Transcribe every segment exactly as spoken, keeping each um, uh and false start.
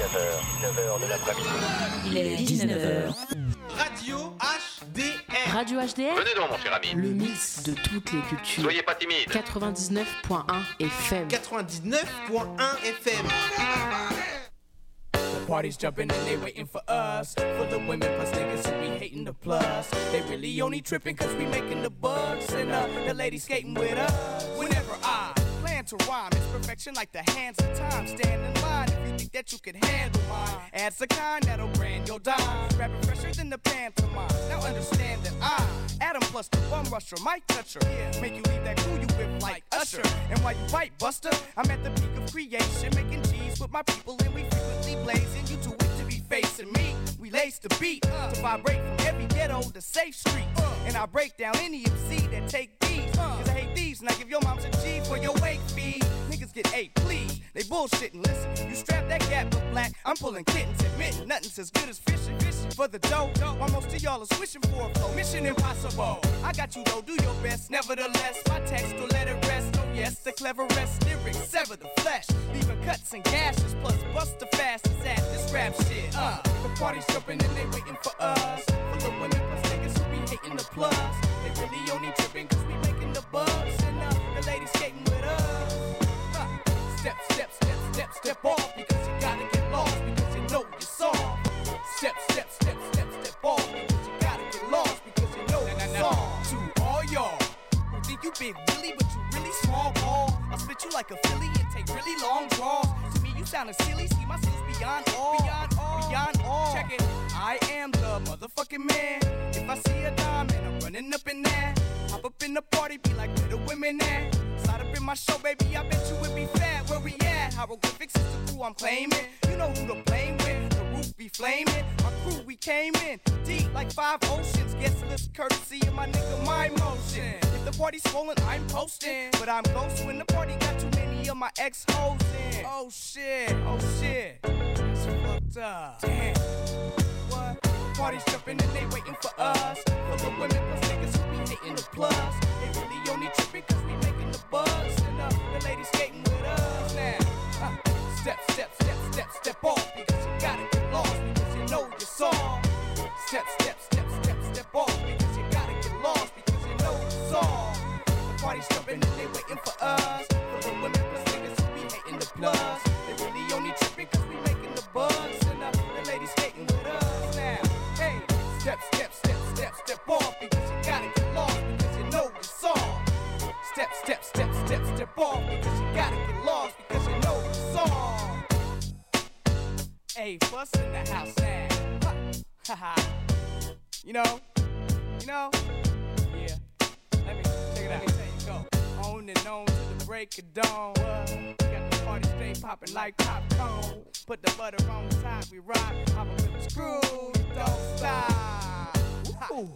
dix-neuf heures, dix-neuf heures de l'après-midi. Il est dix-neuf heures. Radio H D R. Radio H D R. Venez donc, mon cher ami. Le mix de toutes les cultures. Soyez pas timide. quatre-vingt-dix-neuf point un F M. quatre-vingt-dix-neuf point un F M. The party's jumping and they waiting for us. For the women plus niggas who be hating the plus. They really only tripping cause we making the bucks. And uh, the ladies skating with us. Whenever I plan to rhyme, it's perfection like the hands of time. Stand in line if you think that you can handle mine. Add the kind that'll brand your dime. Rapping fresher than the pantomime. Now understand that I, Adam plus the bum rusher, mic toucher. Yeah, make you leave that crew you whip like Usher. And while you bite buster, I'm at the peak of creation. Making G's with my people and we frequently blazing. You too weak to be facing me. We lace the beat uh, to vibrate from every ghetto to safe street. Uh, and I break down any M C that take these. Uh, Cause I hate thieves and I give your moms a G for your wake fee. Niggas get eight, please. They bullshitting, listen. You strap that gap with black. I'm pulling kittens, admitting nothing's as good as fishing. Fishing for the dough. While most of y'all are wishing for a flow. Mission impossible. I got you though, do your best. Nevertheless, my text will let it rest. Oh yes, the cleverest lyrics sever the flesh. Leaving cuts and gashes, plus bust the fastest at this rap shit. Uh, the party's jumping and they waiting for us. For the women plus niggas who be hating the plus. They really only tripping cause we making the buzz. And uh, the ladies skating with us. Uh, step, step, step, step, step off because you gotta get lost because you know you're soft. Step, step, step, step, step off because you gotta get lost because you know you're soft. To all y'all who think you big Willie but you really small ball, I'll spit you like a Philly and take really long draws. To me you sounding silly, see my skills beyond all, beyond all, beyond all. Check it, I am the motherfucking man. If I see a diamond, I'm running up in there. Hop up in the party, be like where the women at? Slide up in my show, baby, I bet you would be fat. Where we at? Hieroglyphics is the crew I'm claiming. You know who to blame with, the roof be flaming. My crew, we came in deep like five oceans. Guest list courtesy of my nigga, my motion. If the party's swollen, I'm posting. But I'm ghost when the party got too many of my ex-hoes in. Oh shit, oh shit, that's fucked up. Damn, what? Party's jumping and they waiting for us. For the women plus niggas who be hating the plus. They really only tripping cause we making the buzz. And uh, the ladies skating with us now. Uh, step, step, step, step, step off because you gotta get lost because you know you're soft. Step, step, step, step, step off because you gotta get lost because you know you're soft. The party's jumping and they waiting for us. For the women plus niggas who be hating the plus. They really only tripping cause we making the buzz. And uh, the ladies skating with us now. Hey, step, step, step, step, step off because you gotta get lost because you know you're soft. Step, step, step, step, step off because you gotta get lost because you know you're soft. Hey, fuss in the house now. Ha ha. You know, you know, yeah. Let me check it out. Let me tell you, go on and on to the break of dawn. What? Got the party straight popping like popcorn. Put the butter on the side, we rock. I'm a little screw, don't stop. Ooh.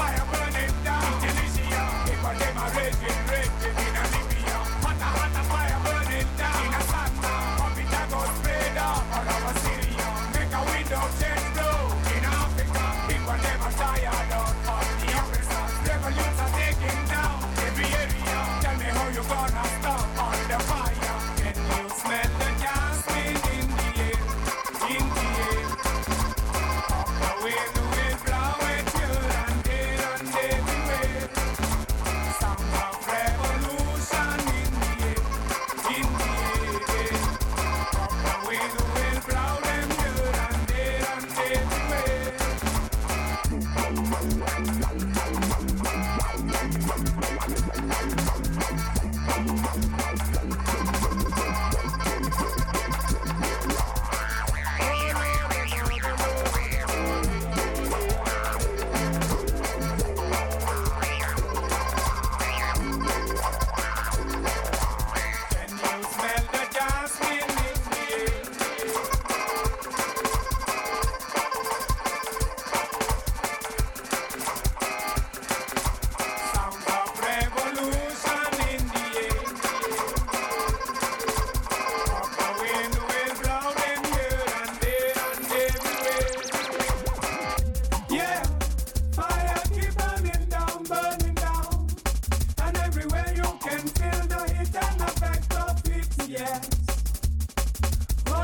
Fire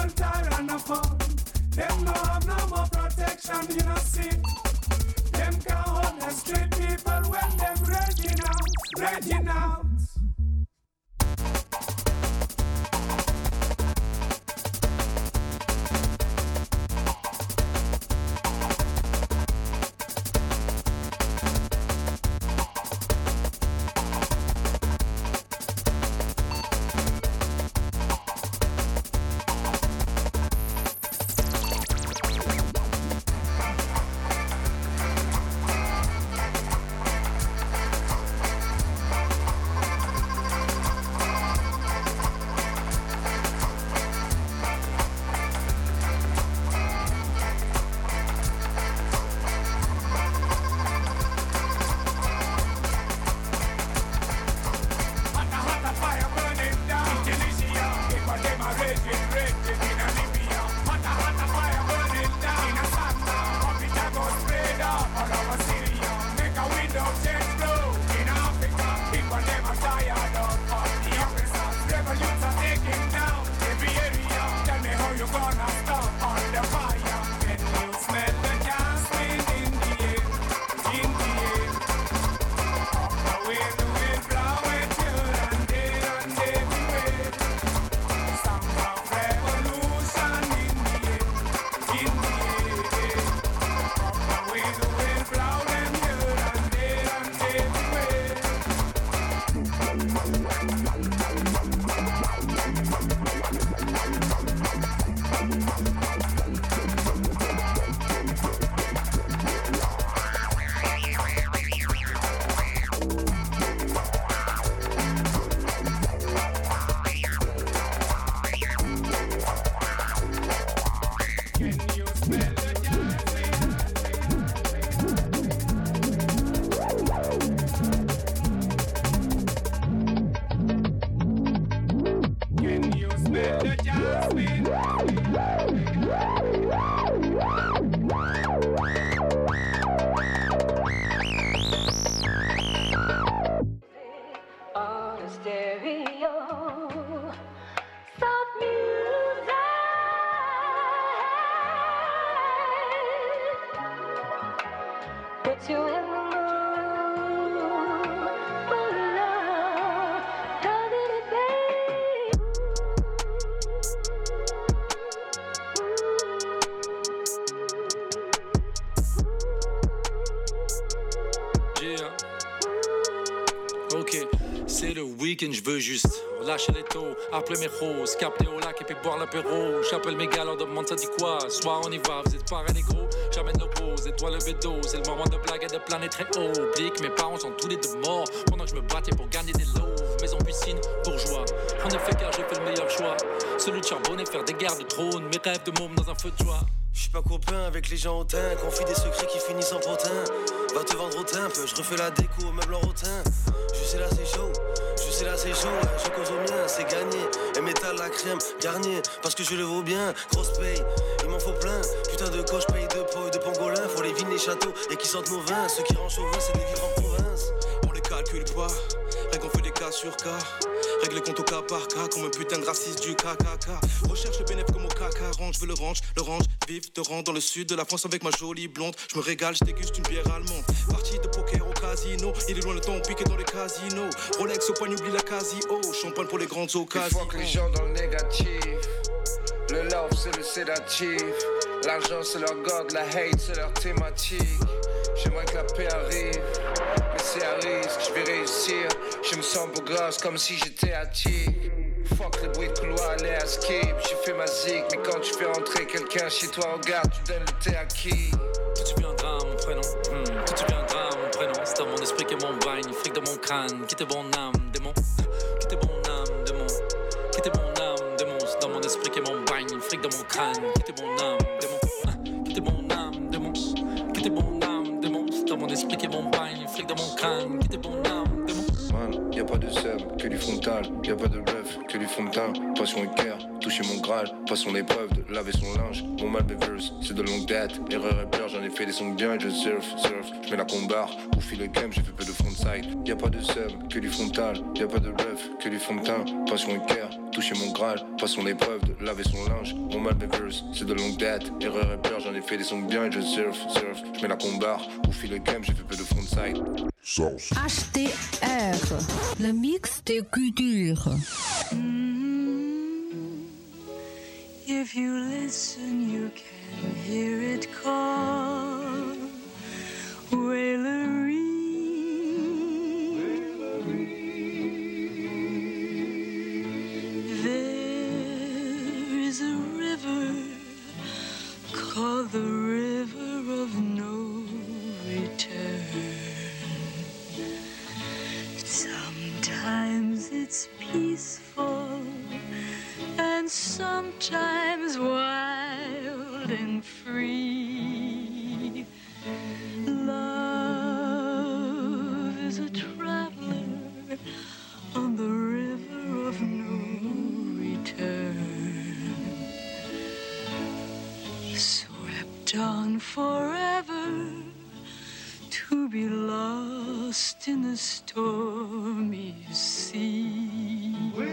people tired and upon. Them no have no more protection, you know see. Them can't hold the street people when them ready now, ready now. Je veux juste relâcher les taux, appeler mes roses, capter au lac et puis boire l'apéro. J'appelle mes gars, leur demande ça dit quoi. Soir on y va, vous êtes pareils les gros. J'amène nos poses, étoiles le bédo. C'est le moment de blague et de planer très haut. Oublie que mes parents sont tous les deux morts pendant que je me battais pour gagner des lots. Maison piscine, bourgeois. En effet car j'ai fait le meilleur choix, celui de charbonner, faire des guerres de trône. Mes rêves de môme dans un feu de joie. J'suis pas copain avec les gens hautains, confie des secrets qui finissent en potin. Va te vendre au timpe, je refais la déco au meuble en rotin. Je sais là c'est chaud, je sais là c'est chaud, ouais, je cause au mien, c'est gagné. Et métal la crème, garnier, parce que je le vaux bien. Grosse paye, il m'en faut plein. Putain de coche, paye de pro et de pangolin. Faut les vignes, les châteaux et qui sentent nos vins. Ce qui rend chauvin, c'est de vivre en province. On les calcule pas, rien qu'on fait des cas sur cas. Règle les comptes au cas par cas, comme un putain de raciste du K K K. Recherche le bénéfice comme au caca, range, je veux le range, le range. Vif, te rends dans le sud de la France avec ma jolie blonde. Je me régale, je déguste une bière allemande. Partie de poker au casino, il est loin le temps piqué dans les casinos. Rolex au poignet, oublie la Casio. Champagne pour les grandes occasions. Il faut que les gens dans le négatif. Le love c'est le sédatif. L'argent c'est leur god, la hate c'est leur thématique. J'aimerais que la paix arrive, mais c'est à risque, je vais réussir. Je me sens beau gosse comme si j'étais attique. Fuck les bruits de couloir, les à skip. J'ai fait ma zig, mais quand tu fais entrer quelqu'un chez toi, regarde, tu donnes le thé à qui? Tout tu viendra mon prénom, hmm. Tout tu viendra mon prénom. C'est dans mon esprit que mon bagne, fric dans mon crâne. Quittez mon âme, démon. Quittez mon âme, démon. Quittez mon âme, démon. C'est dans mon esprit que mon bagne, fric dans mon crâne. Quittez mon âme, démon. Quittez mon âme, démon. Quittez mon âme, démon. C'est dans mon esprit que mon bagne, fric dans mon crâne. Quittez mon âme, démon. Man, y'a pas de seum, que du frontal, y'a pas de bluff. bluff que du fond de teint. Passion et cœur, toucher mon Graal, pas son épreuve de laver son linge. Mon mal verse, c'est de longue date. Erreur et peur, j'en ai fait des sons bien et je surf, surf. Je mets la combar, pour filer le cam, j'ai fait peu de frontside. Y'a pas de seum, que du frontal. Y'a pas de bluff, que du fond de teint. Passion et cœur, toucher mon Graal, pas son épreuve de laver son linge. Mon mal verse, c'est de longue date. Erreur et peur, j'en ai fait des sons bien et je surf, surf. Je mets la combar, pour filer le cam, j'ai fait peu de frontside. H T R, le mix des cultures. Mm-hmm. If you listen, you can hear it call. Wailery. There is a river called the River of No Return. Sometimes it's peaceful and sometimes wild and free. Love is a traveler on the river of no return, swept on forever to be lost in the stormy sea.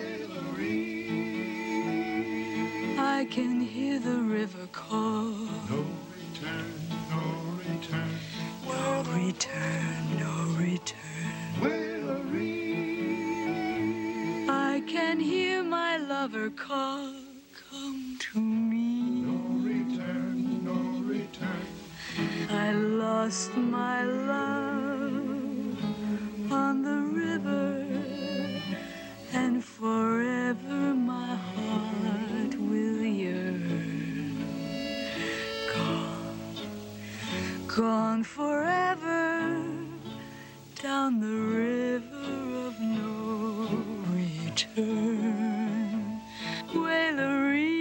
I can hear the river call. No return, no return. No return, no return. I can hear my lover call. Come to me. No return, no return. I lost my love on the river, and forever my heart will yearn. Gone, gone forever down the river of no return. Wailery.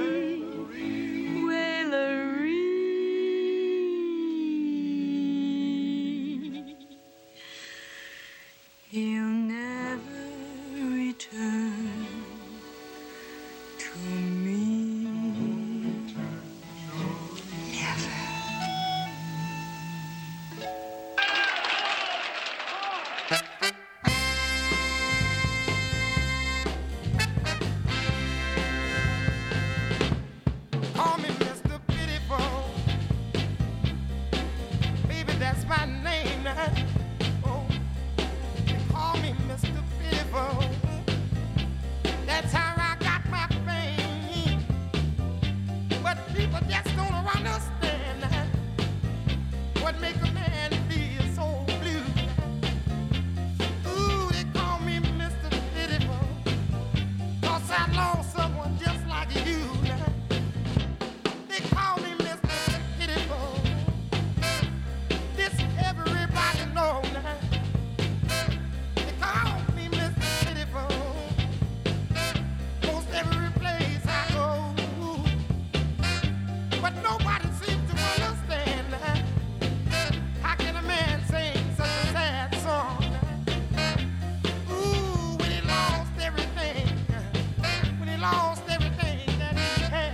He'll never return to me. Never. Call me Mister Pitiful. Baby, that's my name now. Call me Mister Pitiful. That's how I got my fame. But people just don't understand what make a man feel so blue. Ooh, they call me Mister Pitiful, 'cause I lost someone just like you. They call me Mister Pitiful. This everybody know now. Call me Mister Pitiful. Most every place I go, but nobody seems to understand. How can a man sing such a sad song? Ooh, when he lost everything, when he lost everything that he had.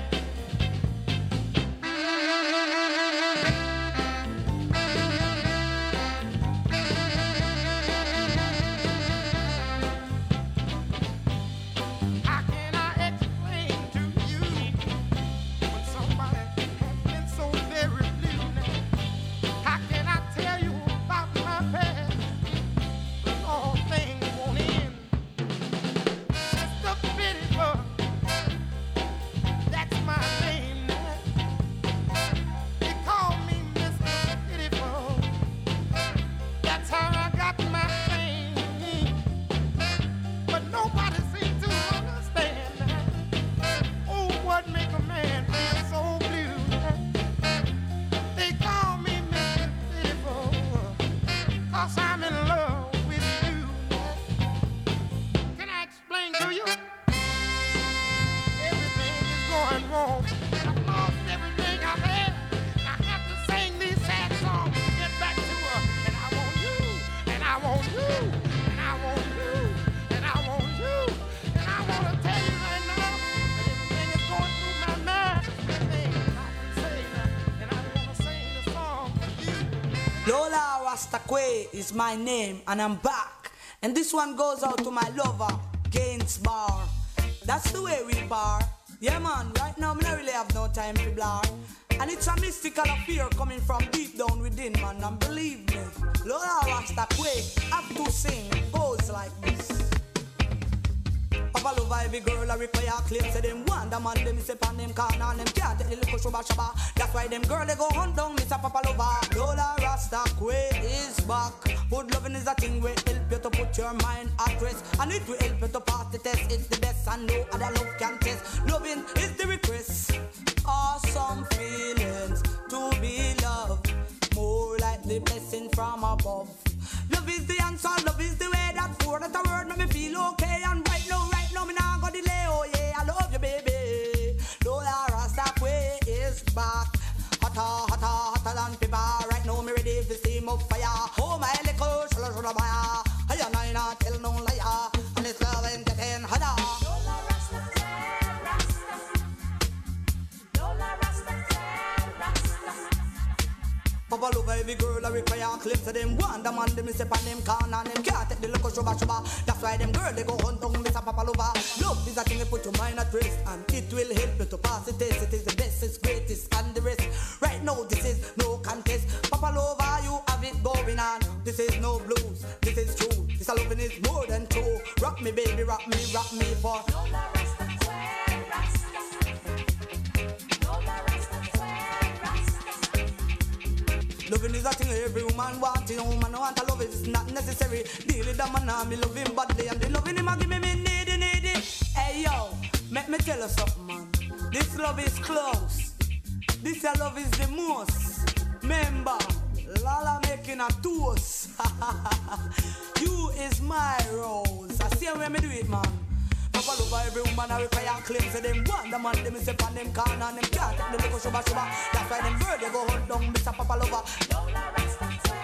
And I want Lola Rastakwe is my name, and I'm back. And this one goes out to my lover, Gaines Bar. That's the way we bar. Yeah, man, right now, I don't really have no time to blar. And it's a mystical affair coming from deep down within, man. And believe me, Lola Rastakwe have to sing. Goes like this. Papa love every girl I require claim. Say them want the man, them say pan them can and them can't take the little shuba shuba. That's why them girl they go hunt down Mister Papa Lover. Lola Rastakwe is back. Food loving is a thing will help you to put your mind at rest. And it will help you to pass the test. It's the best and no other love can test. Loving is the request. Awesome feelings to be loved. More like the blessing from above. Love is the answer, love is the way that for that a word make me feel okay. And right now, right now, me nah go delay. Oh yeah, I love you, baby. Lola Rastakwe is back. Hotter, hotter, hotter than paper. Right now, me ready for steam of fire. Oh my little shala shala baya. Hiya nina tell no liar. And it's love and getting hotter. Lola Rastakwe, Rastakwe. Lola Rastakwe, Rastakwe. Papa love every girl I require clips of them. One the man them is up on them can and them can't take the look of shuba shuba. That's why them girl they go hunt down Mister Papa Lover. Love is a thing that put your mind at rest, and it will help you to pass the test. It is the best, it's greatest, and the rest. Right now this is no contest. Papa Lover, you have it going on. This is no blues, this is true. This a loving is more than true. Rock me baby, rock me, rock me for Lola Rastakwe, Rastakwe. Lola Rastakwe, Rastakwe. Loving is a thing every woman wants. No woman want to love it, it's not necessary. Deal with the man now, me love him badly, and the loving him a give me me needy, needy. Hey yo, make me tell you something, man. This love is close. This love is the most. Remember, Lala making a toast. You is my rose. I see how me do it, man. Papa love every woman I require claims. So them want the man, them is up on them can and them can't take the little shuba shuba. That's why them bird they go hunt down Mister Papa Lover. Lola Rastakwe,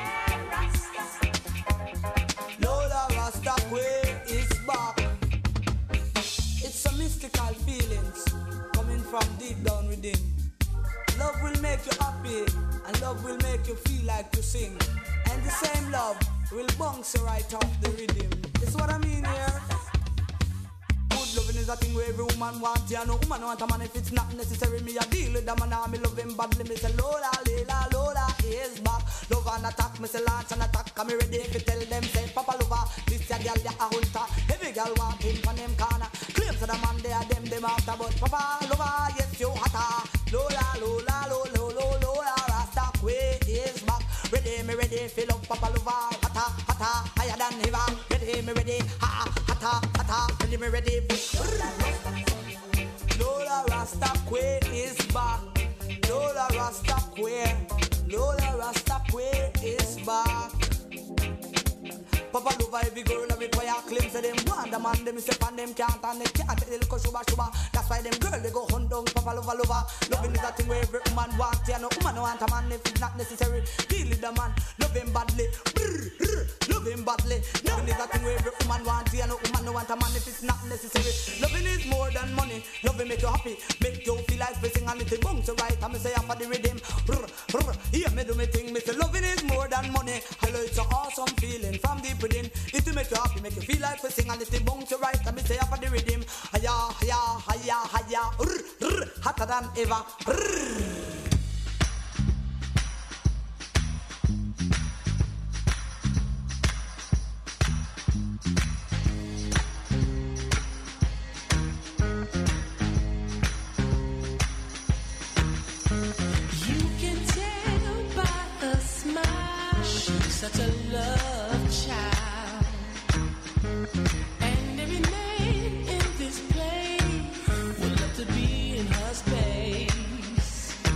Rastakwe. Lola Rastakwe is back. It's a mystical feelings coming from deep down within. Love will make you happy, and love will make you feel like to sing. And the same love will bounce you right off the rhythm. This is what I mean here. Good loving is a thing where every woman wants. Yeah, no woman want a man if it's not necessary. Me a deal with the man and me love him badly. Me say Lola, Lola, Lola is back. Love and attack, me say launch and attack. And me ready if you tell them say Papa Lover, this a girl ya a hunter. Every girl want him from them corner. Claims of the man they are them them after, but Papa Lover, yes you hotter. Lola, Lola, Lola, Lola, Lola, Rastakwe is back. Ready, me ready, fill up Papa Lover. Hotter, hotter, higher than ever. Ready, me ready, ha, hotter, hotter. Ready, me ready. Lola Rastakwe is back. Lola Rastakwe, Lola Rastakwe is back. Papa Lover every girl I require claims of them want the man them say and them can't and they can't take the little shuba shuba. That's why them girl they go hunt down Papa Lover Lover. Loving is a thing where every woman wants. Yeah, no woman want a man if it's not necessary. Deal with the man, love him badly. Brr, brr, love him badly. Loving is a thing where every woman wants. Yeah, no woman want a man if it's not necessary. Loving is more than money. Loving make you happy, make you feel like facing and it bounce right. I me say after the rhythm. Brr, brr, yeah, me do me thing. Me say loving is more than money. Hello, it's an awesome feeling from deep within. It will make you happy, make you feel like we sing and it will bounce you right. And me say after the rhythm, hiya, hiya, hiya, hiya, rrr, rrr, hotter than ever. Rrr. Such a love child, and every man in this place would love to be in her space.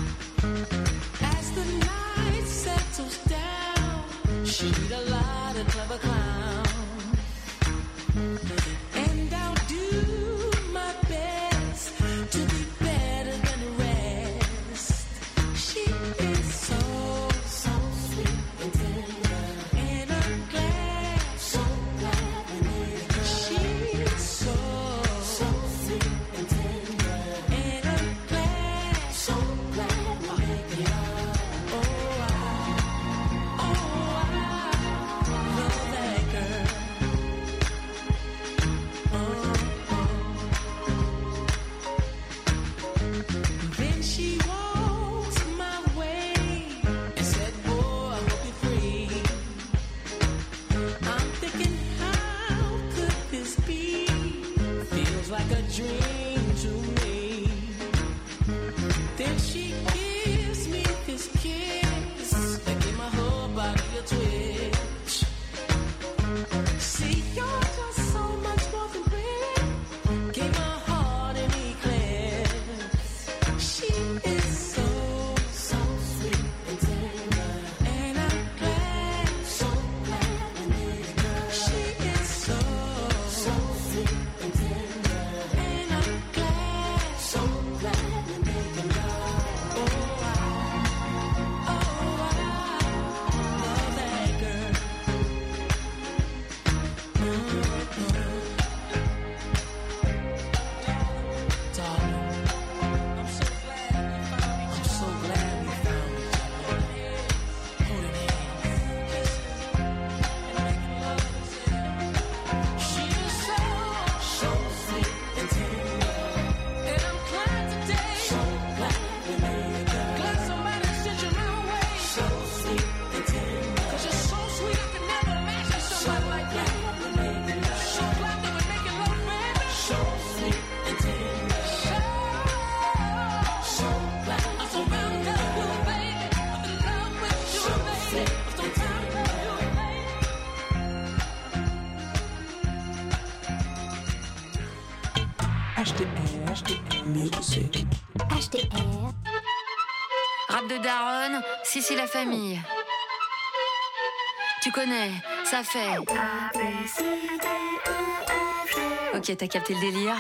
Music. H D R. Rap de daronne, si si la famille. Tu connais, ça fait. Ok, t'as capté le délire.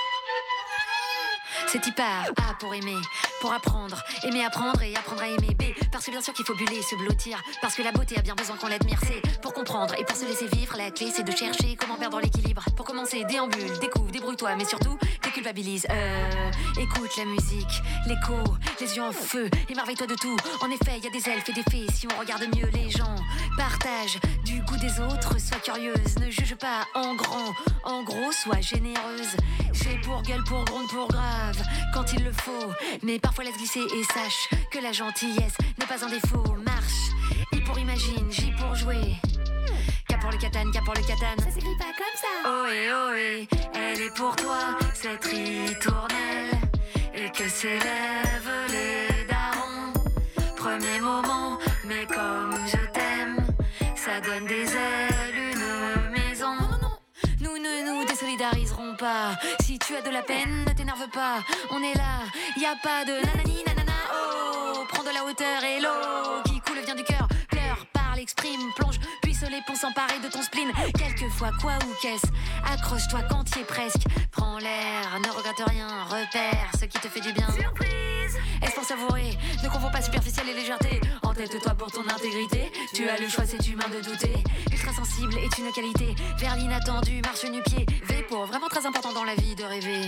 C'est hyper A pour aimer, pour apprendre, aimer apprendre et apprendre à aimer. B, parce que bien sûr qu'il faut buller, se blottir, parce que la beauté a bien besoin qu'on l'admire. C, pour comprendre et pour se laisser vivre, la clé c'est de chercher comment perdre l'équilibre. Pour commencer, déambule, découvre, débrouille-toi, mais surtout, déculpabilise. Euh, écoute la musique, l'écho, les yeux en feu, émerveille-toi de tout. En effet, il y a des elfes et des fées, si on regarde mieux les gens. Partage du goût des autres, sois curieuse, ne juge pas en grand, en gros, sois généreuse. J'ai pour gueule, pour gronde, pour grave, quand il le faut, mais parfois laisse glisser et sache que la gentillesse n'est pas un défaut. Marche, I pour imagine, J pour jouer. K pour le katane, K pour le katane. Ça s'écrit pas comme ça. Ohé, ohé, elle est pour toi, cette ritournelle. Et que s'élèvent les darons. Premier moment, mais comme je t'aime, ça donne des ailes, une maison. Non, non, non, nous ne nous désolidariserons pas. Si tu as de la peine, ne t'énerve pas. On est là, y a pas de nanani nanana. Oh, prends de la hauteur et l'eau qui coule vient du cœur. Pleure, parle, exprime, plonge, puisse les ponts s'emparer de ton spleen. Quelquefois, quoi ou qu'est-ce? Accroche-toi quand y est presque. Prends l'air, ne regrette rien, repère ce qui te fait du bien. Surprise! Est-ce pour savourer? Ne confonds pas superficiel et légèreté. Entête-toi pour ton intégrité. Tu as le choix, c'est humain de douter. Ultra sensible est une qualité. Vers l'inattendu, marche nu-pied. V pour vraiment très important dans la vie de rêver.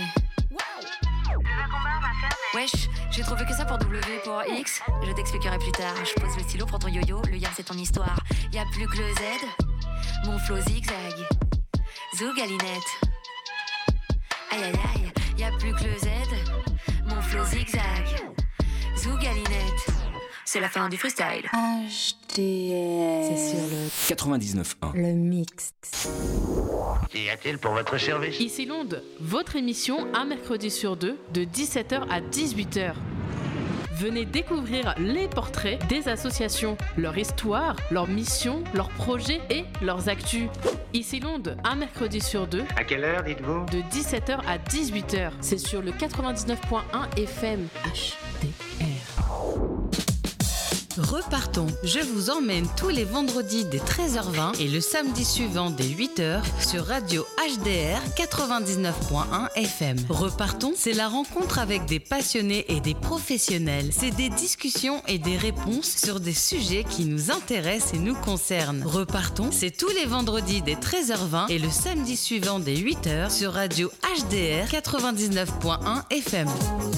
Wesh, j'ai trouvé que ça pour W pour X. Je t'expliquerai plus tard. Je pose le stylo, prends ton yo-yo. Le yam c'est ton histoire. Y'a plus que le Z. Mon flow zigzag. Zougalinette. Aïe aïe aïe. Y'a plus que le Z. Mon flow zigzag. Zougalinette. C'est la fin du freestyle. H D R. C'est sur le quatre-vingt-dix-neuf un. Le mixte. Qu'y a-t-il pour votre service? Ici Londres, votre émission un mercredi sur deux de dix-sept heures à dix-huit heures. Venez découvrir les portraits des associations, leur histoire, leurs missions, leurs projets et leurs actus. Ici Londres, un mercredi sur deux. À quelle heure dites-vous? De dix-sept heures à dix-huit heures. C'est sur le quatre-vingt-dix-neuf point un F M. H D R. Repartons, je vous emmène tous les vendredis dès treize heures vingt et le samedi suivant dès huit heures sur Radio H D R quatre-vingt-dix-neuf point un F M. Repartons, c'est la rencontre avec des passionnés et des professionnels. C'est des discussions et des réponses sur des sujets qui nous intéressent et nous concernent. Repartons, c'est tous les vendredis dès treize heures vingt et le samedi suivant dès huit heures sur Radio H D R quatre-vingt-dix-neuf point un F M.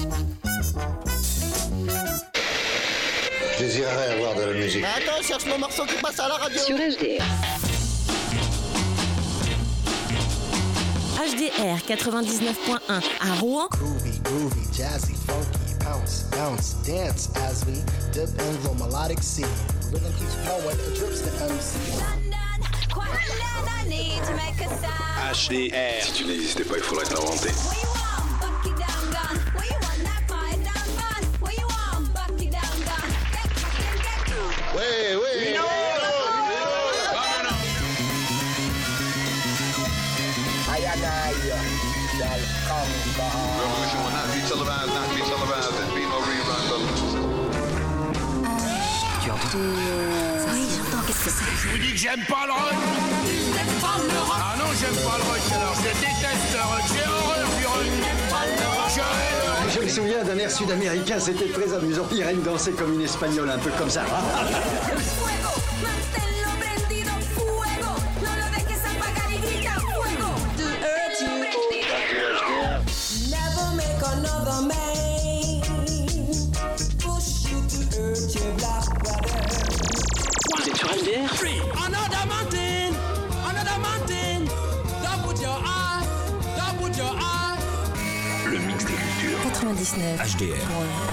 Je désirerais avoir de la musique. Mais attends, cherche mon morceau qui passe à la radio. Sur H D R. H D R quatre-vingt-dix-neuf point un à Rouen. Groovy, groovy, jazzy, funky, bounce, bounce, dance as we dip in the melodic sea. Rhythm keeps flowing, it drips the M C. H D R. Si tu n'existais pas, il faudrait t'inventer. Ouais, ouais, non, Tu entends? Oui, j'entends, qu'est-ce que c'est? Je vous dis que j'aime pas le rock. Ah non, j'aime pas le rock alors. Je déteste le rock. J'ai horreur du rock. Je... Je me souviens d'un air sud-américain, c'était très amusant. Irène dansait comme une espagnole, un peu comme ça. Vous êtes sur H D R? Another mountain, another mountain. Don't put your eye, don't put your eye. Le mix des cultures. quatre-vingt-dix-neuf. H D R.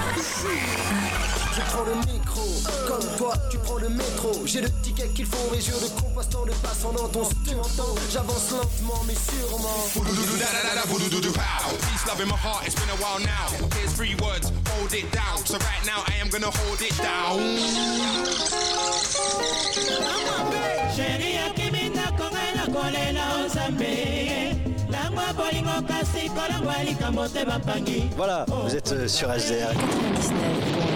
Je prends le micro, comme toi tu prends le métro. J'ai le ticket qu'il faut, mesure de compostant de passant dans ton tu entends. J'avance lentement mais sûrement. Peace, love in my heart, it's been a while now. Here's three words, hold it down. So right now I am gonna hold it down. Sheria kimina kongela kolela osambe. Langwa Voilà, vous êtes euh, sur H D R.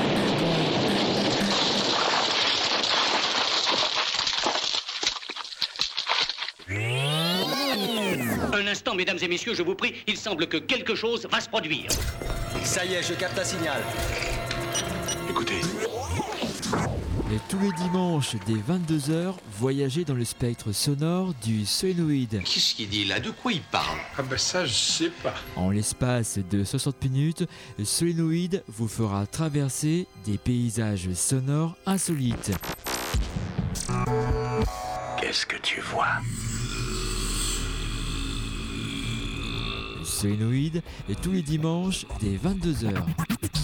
Un instant, mesdames et messieurs, je vous prie, il semble que quelque chose va se produire. Ça y est, je capte un signal. Écoutez. Et tous les dimanches, dès vingt-deux heures, voyagez dans le spectre sonore du solénoïde. Qu'est-ce qu'il dit là? De quoi il parle? Ah ben ça, je sais pas. En l'espace de soixante minutes, le solénoïde vous fera traverser des paysages sonores insolites. Qu'est-ce que tu vois? Le solénoïde est tous les dimanches dès vingt-deux heures.